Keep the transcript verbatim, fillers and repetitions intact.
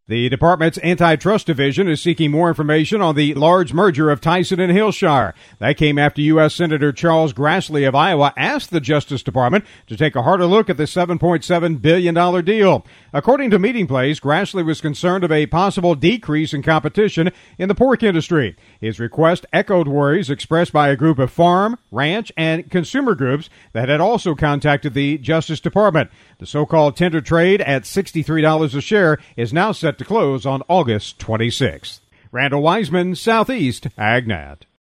The department's antitrust division is seeking more information on the large merger of Tyson and Hillshire. That came after U S. Senator Charles Grassley of Iowa asked the Justice Department to take a harder look at the seven point seven billion dollars deal. According to Meeting Place, Grassley was concerned of a possible decrease in competition in the pork industry. His request echoed worries expressed by a group of farm, ranch, and consumer groups that had also contacted the Justice Department. The so-called tender trade at sixty-three dollars a share is now set to close on August twenty-sixth. Randall Wiseman, Southeast AgNet.